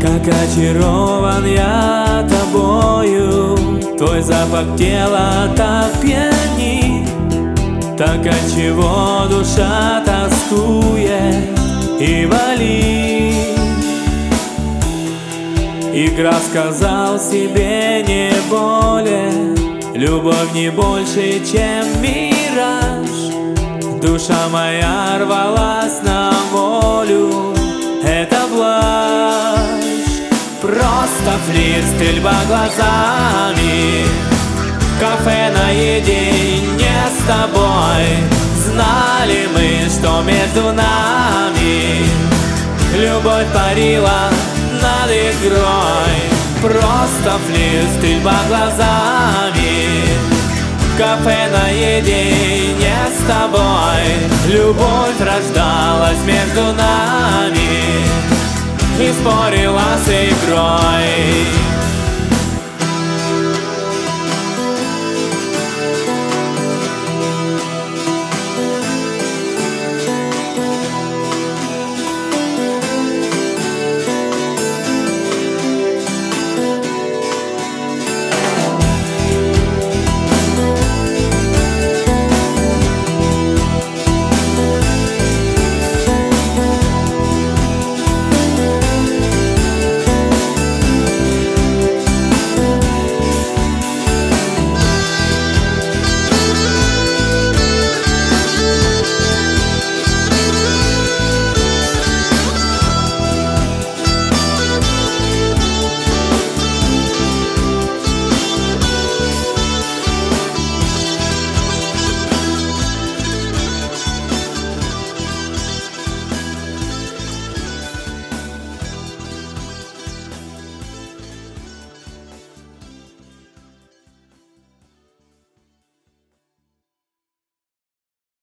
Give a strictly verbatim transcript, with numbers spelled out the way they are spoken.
Так очарован я тобою, твой запах тела так пьянит. Так отчего душа тоскует и болит. Игра сказал себе не более, любовь не больше, чем мираж. Душа моя рвалась на волю, это блажь. Просто флирт, стрельба глазами, кафе наедине с тобой. Знали мы, что между нами любовь парила над игрой. Просто флирт, стрельба глазами, кафе наедине с тобой. Любовь рождалась между нами и спорила с игрой.